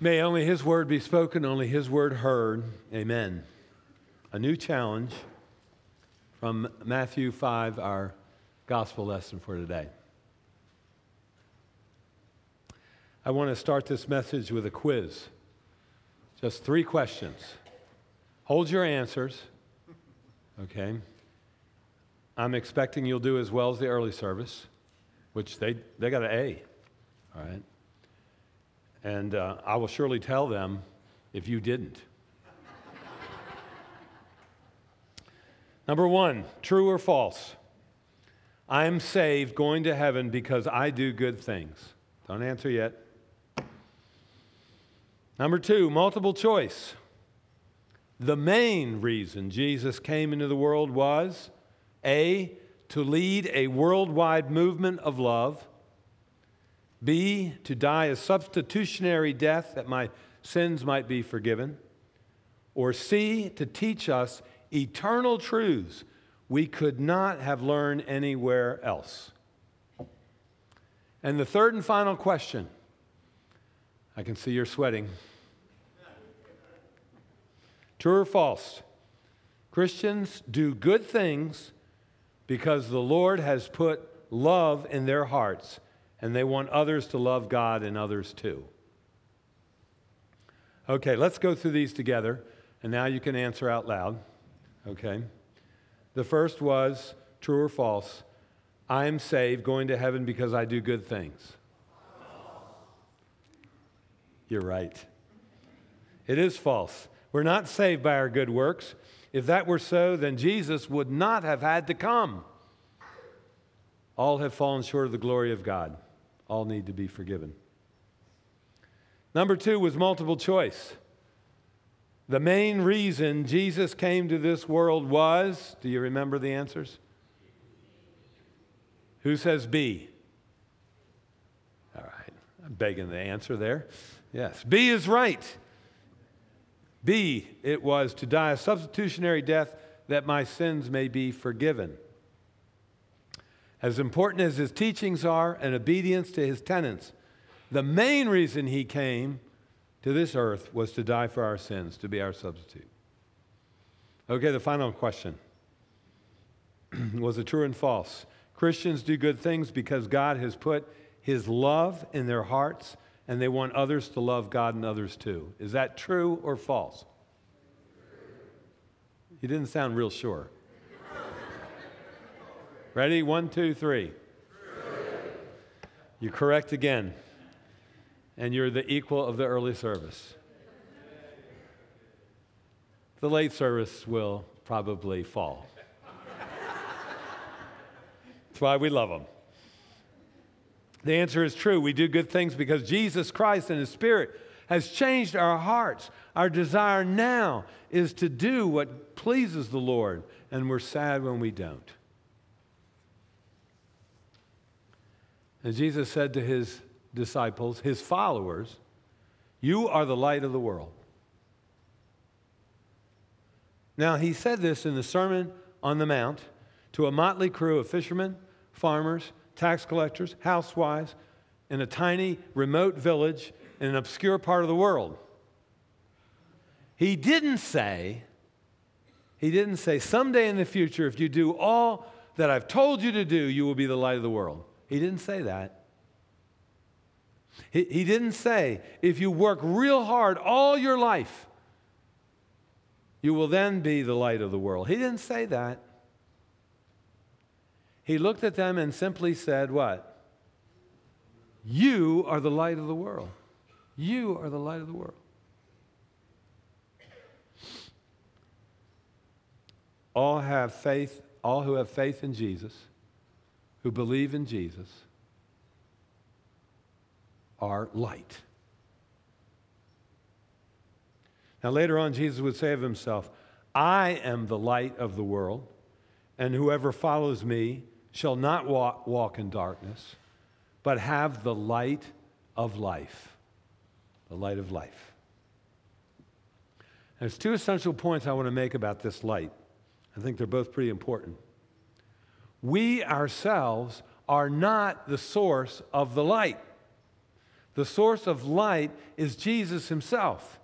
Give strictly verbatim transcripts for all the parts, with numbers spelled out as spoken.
May only His word be spoken, only His word heard. Amen. A new challenge from Matthew five, our gospel lesson for today. I want to start this message with a quiz. Just three questions. Hold your answers, okay? I'm expecting you'll do as well as the early service, which they, they got an A, all right? And uh, I will surely tell them if you didn't. Number one, true or false? I am saved, going to heaven because I do good things. Don't answer yet. Number two, multiple choice. The main reason Jesus came into the world was A, to lead a worldwide movement of love. B, to die a substitutionary death that my sins might be forgiven. Or C, to teach us eternal truths we could not have learned anywhere else. And the third and final question, I can see you're sweating. True or false? Christians do good things because the Lord has put love in their hearts, and they want others to love God and others too. Okay, let's go through these together, and now you can answer out loud. Okay. The first was, true or false? I am saved, going to heaven because I do good things. You're right. It is false. We're not saved by our good works. If that were so, then Jesus would not have had to come. All have fallen short of the glory of God. All need to be forgiven. Number two was multiple choice. The main reason Jesus came to this world was, do you remember the answers? Who says B? All right, I'm begging the answer there. Yes, B is right. B, it was to die a substitutionary death that my sins may be forgiven. As important as his teachings are and obedience to his tenets, the main reason he came to this earth was to die for our sins, to be our substitute. Okay, the final question. Was it true and false? Christians do good things because God has put his love in their hearts, and they want others to love God and others too. Is that true or false? You didn't sound real sure. Ready? One, two, three. You're correct again. And you're the equal of the early service. The late service will probably fall. That's why we love them. The answer is true. We do good things because Jesus Christ and His Spirit has changed our hearts. Our desire now is to do what pleases the Lord, and we're sad when we don't. And Jesus said to His disciples, His followers, you are the light of the world. Now, He said this in the Sermon on the Mount to a motley crew of fishermen, farmers, tax collectors, housewives, in a tiny, remote village in an obscure part of the world. He didn't say, He didn't say, someday in the future, if you do all that I've told you to do, you will be the light of the world. He didn't say that. He, he didn't say, if you work real hard all your life, you will then be the light of the world. He didn't say that. He looked at them and simply said, what? You are the light of the world. You are the light of the world. All have faith, all who have faith in Jesus, who believe in Jesus, are light. Now later on, Jesus would say of Himself, I am the light of the world, and whoever follows me shall not walk, walk in darkness, but have the light of life. The light of life. And there's two essential points I want to make about this light. I think they're both pretty important. We ourselves are not the source of the light. The source of light is Jesus himself.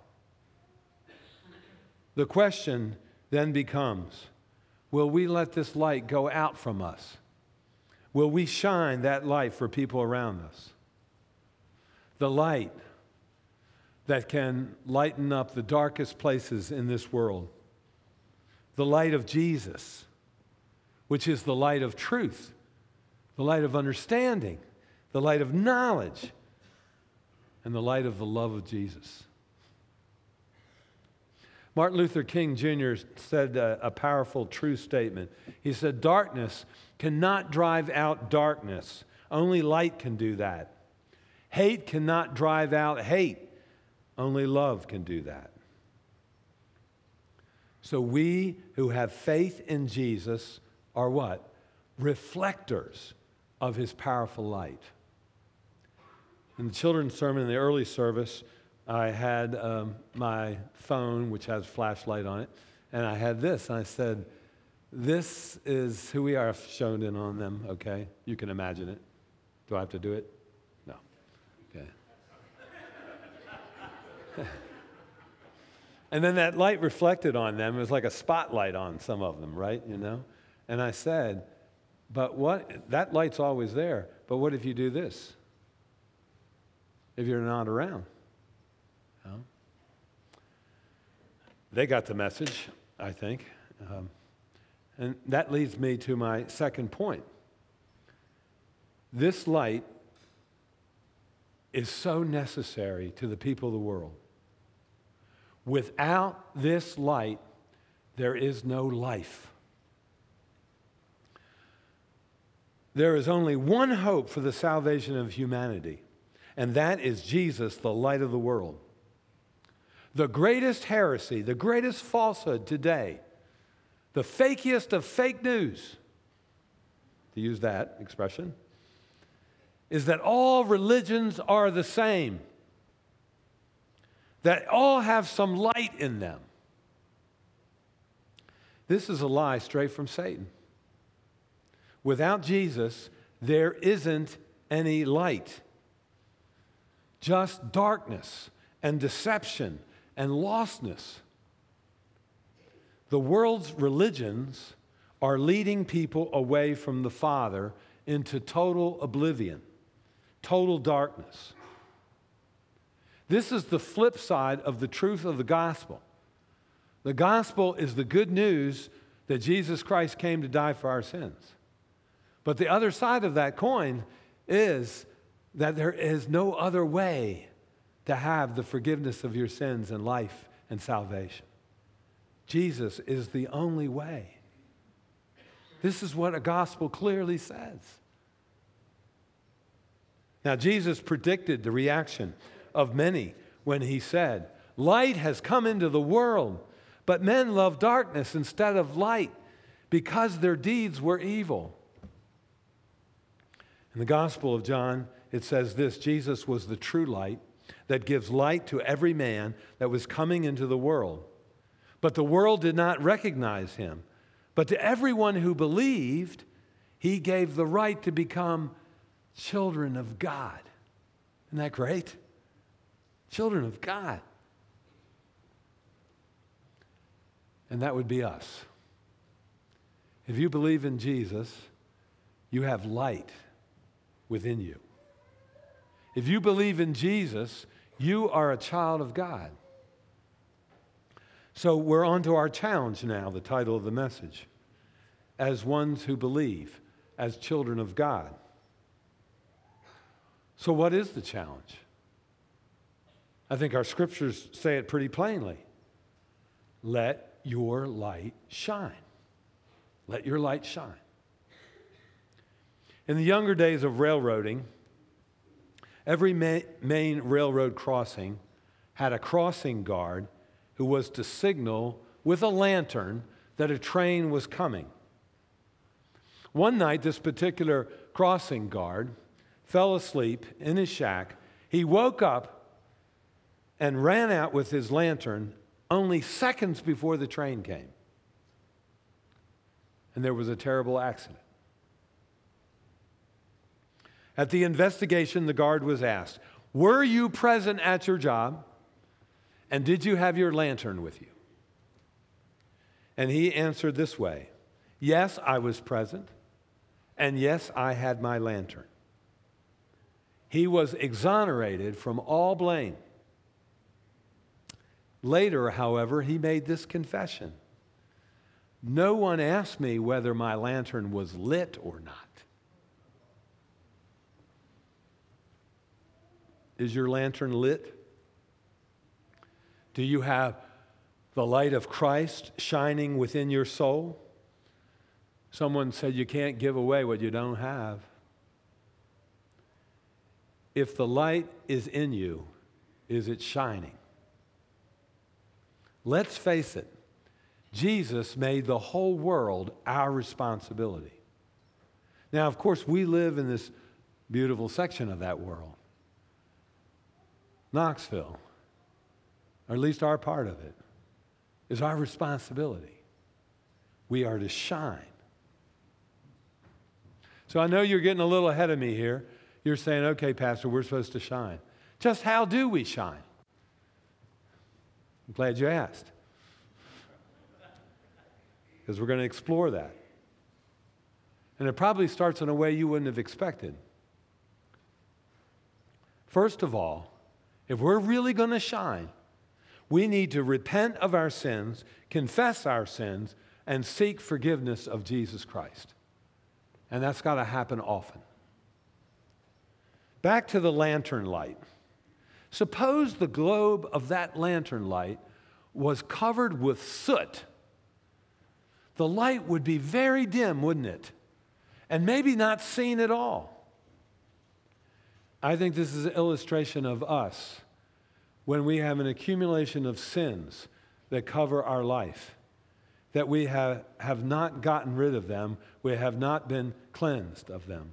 The question then becomes, will we let this light go out from us? Will we shine that light for people around us? The light that can lighten up the darkest places in this world. The light of Jesus, which is the light of truth, the light of understanding, the light of knowledge, and the light of the love of Jesus. Martin Luther King Junior said a, a powerful, true statement. He said, darkness cannot drive out darkness. Only light can do that. Hate cannot drive out hate. Only love can do that. So we who have faith in Jesus are what? Reflectors of his powerful light. In the children's sermon in the early service, I had um, my phone, which has a flashlight on it, and I had this, and I said, this is who we are. I've shown it on them, okay? You can imagine it. Do I have to do it? No. Okay. And then that light reflected on them. It was like a spotlight on some of them, right? You know? And I said, but what, that light's always there, but what if you do this? If you're not around? No. They got the message, I think. Um, and that leads me to my second point. This light is so necessary to the people of the world. Without this light, there is no life. There is only one hope for the salvation of humanity, and that is Jesus, the light of the world. The greatest heresy, the greatest falsehood today, the fakiest of fake news, to use that expression, is that all religions are the same, that all have some light in them. This is a lie straight from Satan. Without Jesus, there isn't any light. Just darkness and deception and lostness. The world's religions are leading people away from the Father into total oblivion, total darkness. This is the flip side of the truth of the gospel. The gospel is the good news that Jesus Christ came to die for our sins. But the other side of that coin is that there is no other way to have the forgiveness of your sins and life and salvation. Jesus is the only way. This is what a gospel clearly says. Now, Jesus predicted the reaction of many when he said, light has come into the world, but men love darkness instead of light because their deeds were evil. In the Gospel of John, it says this, Jesus was the true light that gives light to every man that was coming into the world. But the world did not recognize him. But to everyone who believed, he gave the right to become children of God. Isn't that great? Children of God. And that would be us. If you believe in Jesus, you have light within you. If you believe in Jesus, you are a child of God. So we're on to our challenge now, the title of the message. As ones who believe, as children of God. So what is the challenge? I think our scriptures say it pretty plainly. Let your light shine. Let your light shine. In the younger days of railroading, every ma- main railroad crossing had a crossing guard who was to signal with a lantern that a train was coming. One night, this particular crossing guard fell asleep in his shack. He woke up and ran out with his lantern only seconds before the train came. And there was a terrible accident. At the investigation, the guard was asked, Were you present at your job? And did you have your lantern with you? And he answered this way, yes, I was present, and yes, I had my lantern. He was exonerated from all blame. Later, however, he made this confession. No one asked me whether my lantern was lit or not. Is your lantern lit? Do you have the light of Christ shining within your soul? Someone said you can't give away what you don't have. If the light is in you, is it shining? Let's face it, Jesus made the whole world our responsibility. Now, of course, we live in this beautiful section of that world. Knoxville, or at least our part of it, is our responsibility. We are to shine. So I know you're getting a little ahead of me here. You're saying, okay, Pastor, we're supposed to shine. Just how do we shine? I'm glad you asked. Because we're going to explore that. And it probably starts in a way you wouldn't have expected. First of all, if we're really going to shine, we need to repent of our sins, confess our sins, and seek forgiveness of Jesus Christ. And that's got to happen often. Back to the lantern light. Suppose the globe of that lantern light was covered with soot. The light would be very dim, wouldn't it? And maybe not seen at all. I think this is an illustration of us when we have an accumulation of sins that cover our life, that we have, have not gotten rid of them, we have not been cleansed of them.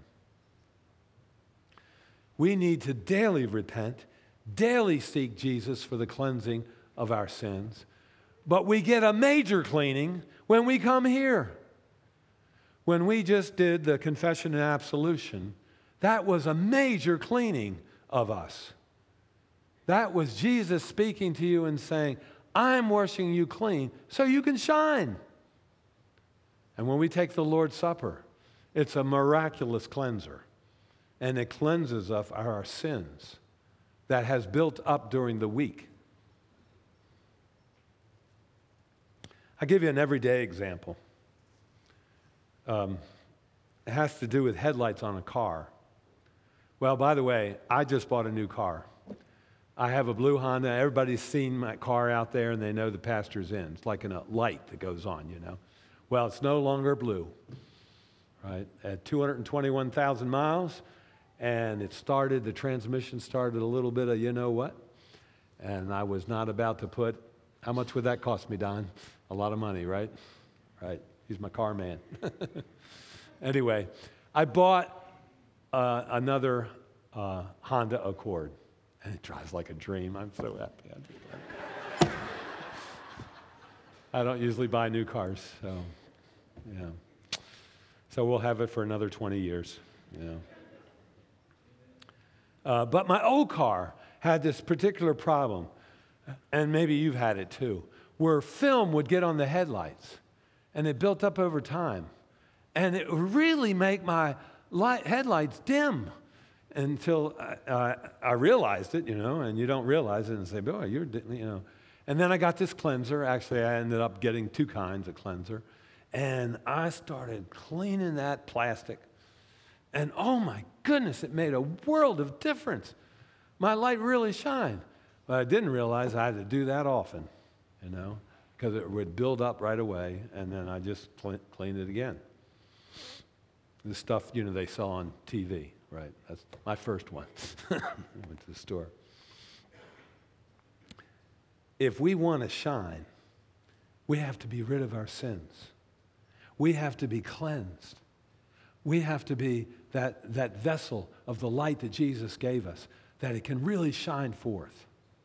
We need to daily repent, daily seek Jesus for the cleansing of our sins, but we get a major cleaning when we come here. When we just did the confession and absolution, that was a major cleaning of us. That was Jesus speaking to you and saying, I'm washing you clean so you can shine. And when we take the Lord's Supper, it's a miraculous cleanser. And it cleanses us of our sins that has built up during the week. I'll give you an everyday example. Um, it has to do with headlights on a car. Well, by the way, I just bought a new car. I have a blue Honda. Everybody's seen my car out there, and they know the pastor's in. It's like a light that goes on, you know. Well, it's no longer blue, right? At two hundred twenty-one thousand miles, and it started, the transmission started a little bit of you know what, and I was not about to put, how much would that cost me, Don? A lot of money, right? Right. He's my car man. Anyway, I bought uh, another uh, Honda Accord, and it drives like a dream. I'm so happy. I don't usually buy new cars, so, yeah. So we'll have it for another twenty years, you know. Uh, but my old car had this particular problem, and maybe you've had it too, where film would get on the headlights, and it built up over time. And it would really make my light, headlights dim until I, uh, I realized it, you know, and you don't realize it and say, boy, you're, you know. And then I got this cleanser. Actually, I ended up getting two kinds of cleanser. And I started cleaning that plastic. And oh my goodness, it made a world of difference. My light really shined. But I didn't realize I had to do that often, you know, because it would build up right away, and then I just clean, clean it again. The stuff, you know, they sell on T V, right? That's my first one. I went to the store. If we want to shine, we have to be rid of our sins. We have to be cleansed. We have to be that, that vessel of the light that Jesus gave us, that it can really shine forth.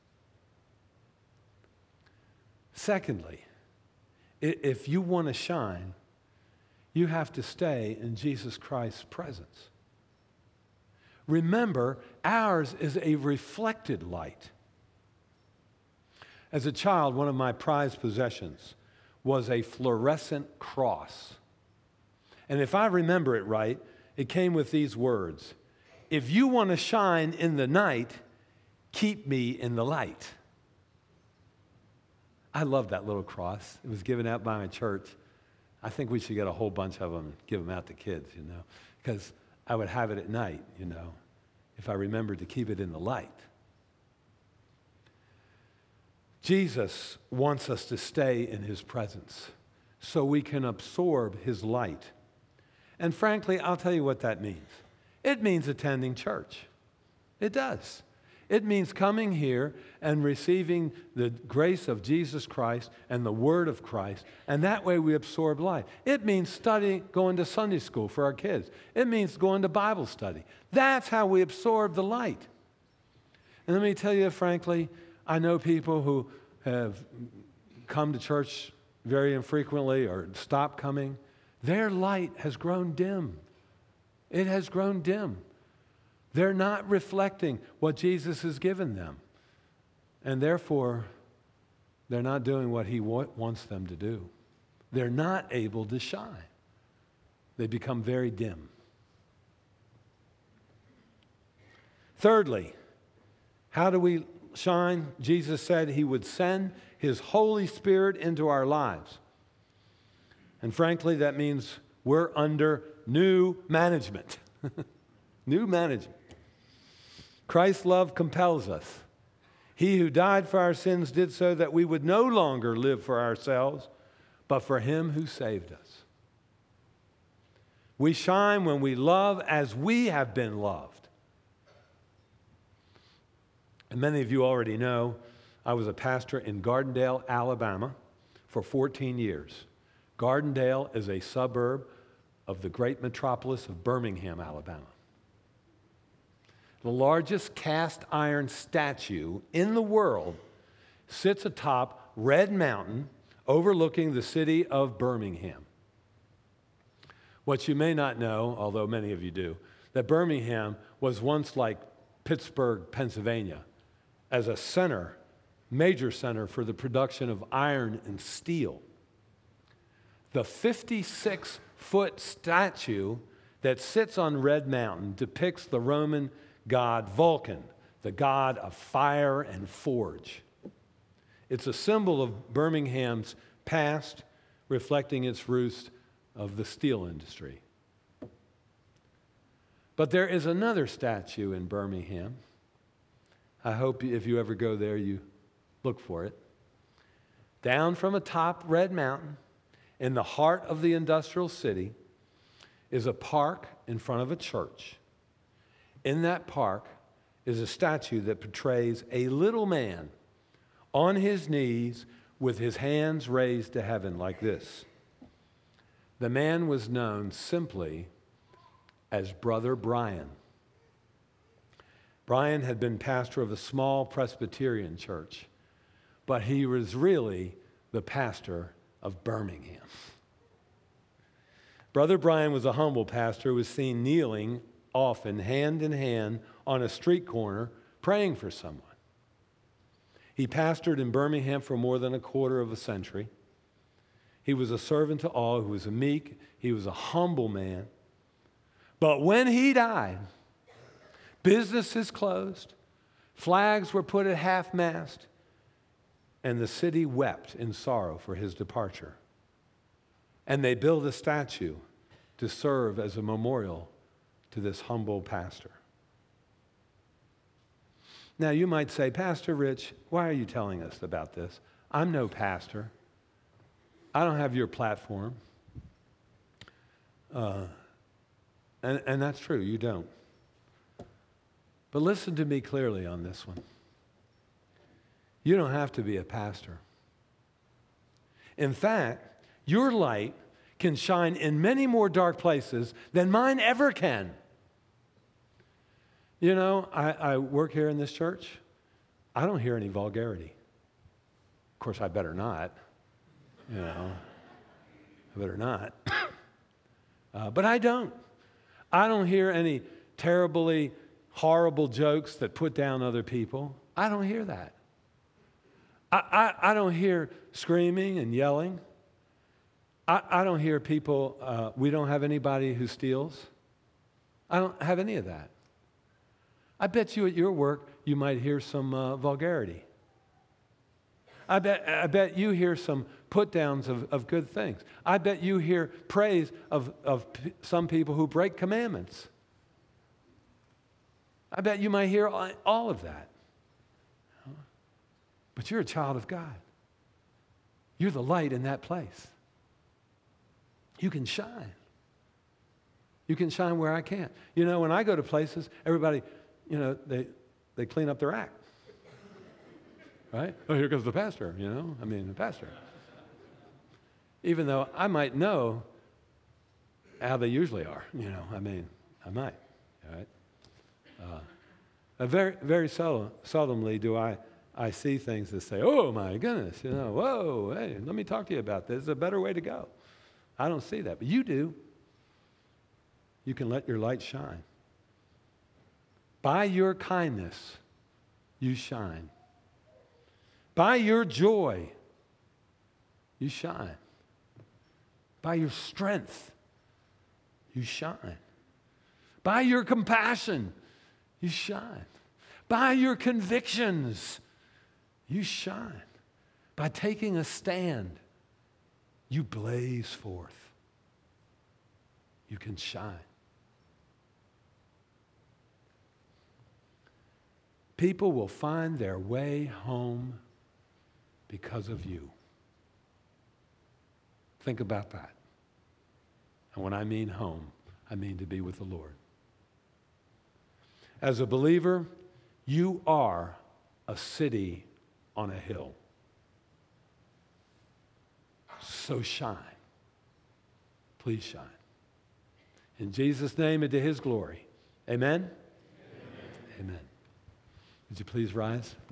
Secondly, if you want to shine, you have to stay in Jesus Christ's presence. Remember, ours is a reflected light. As a child, one of my prized possessions was a fluorescent cross. And if I remember it right, it came with these words: if you want to shine in the night, keep me in the light. I love that little cross. It was given out by my church. I think we should get a whole bunch of them and give them out to kids, you know, because I would have it at night, you know, if I remembered to keep it in the light. Jesus wants us to stay in his presence so we can absorb his light. And frankly, I'll tell you what that means. It means attending church. It does. It means coming here and receiving the grace of Jesus Christ and the Word of Christ, and that way we absorb life. It means studying, going to Sunday school for our kids. It means going to Bible study. That's how we absorb the light. And let me tell you, frankly, I know people who have come to church very infrequently or stopped coming. Their light has grown dim. It has grown dim. They're not reflecting what Jesus has given them. And therefore, they're not doing what he wa- wants them to do. They're not able to shine. They become very dim. Thirdly, how do we shine? Jesus said he would send his Holy Spirit into our lives. And frankly, that means we're under new management. New management. Christ's love compels us. He who died for our sins did so that we would no longer live for ourselves, but for him who saved us. We shine when we love as we have been loved. And many of you already know I was a pastor in Gardendale, Alabama for fourteen years. Gardendale is a suburb of the great metropolis of Birmingham, Alabama. The largest cast iron statue in the world sits atop Red Mountain overlooking the city of Birmingham. What you may not know, although many of you do, that Birmingham was once like Pittsburgh, Pennsylvania, as a center, major center for the production of iron and steel. The fifty-six foot statue that sits on Red Mountain depicts the Roman god Vulcan, the god of fire and forge. It's a symbol of Birmingham's past, reflecting its roots of the steel industry. But there is another statue in Birmingham. I hope if you ever go there, you look for it. Down from atop Red Mountain, in the heart of the industrial city, is a park in front of a church. In that park is a statue that portrays a little man on his knees with his hands raised to heaven like this. The man was known simply as Brother Brian. Brian had been pastor of a small Presbyterian church, but he was really the pastor of Birmingham. Brother Brian was a humble pastor who was seen kneeling often hand in hand on a street corner praying for someone. He pastored in Birmingham for more than a quarter of a century. He was a servant to all. He was a meek. He was a humble man. But when he died, businesses closed, flags were put at half-mast, and the city wept in sorrow for his departure. And they built a statue to serve as a memorial to this humble pastor. Now you might say, Pastor Rich, why are you telling us about this? I'm no pastor. I don't have your platform. Uh, and, and that's true, you don't. But listen to me clearly on this one. You don't have to be a pastor. In fact, your light can shine in many more dark places than mine ever can. You know, I, I work here in this church. I don't hear any vulgarity. Of course, I better not. You know, I better not. uh, but I don't. I don't hear any terribly horrible jokes that put down other people. I don't hear that. I, I, I don't hear screaming and yelling. I, I don't hear people, uh, we don't have anybody who steals. I don't have any of that. I bet you at your work, you might hear some uh, vulgarity. I bet, I bet you hear some put-downs of, of good things. I bet you hear praise of, of p- some people who break commandments. I bet you might hear all, all of that. But you're a child of God. You're the light in that place. You can shine. You can shine where I can't. You know, when I go to places, everybody, you know, they, they clean up their act. Right? Oh, here comes the pastor, you know? I mean, the pastor. Even though I might know how they usually are, you know? I mean, I might, all right? Uh, very, very seldom, seldomly do I, I see things that say, oh, my goodness, you know, whoa, hey, let me talk to you about this. There's a better way to go. I don't see that, but you do. You can let your light shine. By your kindness, you shine. By your joy, you shine. By your strength, you shine. By your compassion, you shine. By your convictions, you shine. By taking a stand, you blaze forth. You can shine. People will find their way home because of you. Think about that. And when I mean home, I mean to be with the Lord. As a believer, you are a city on a hill. So shine. Please shine. In Jesus' name and to his glory. Amen? Amen. Amen. Would you please rise?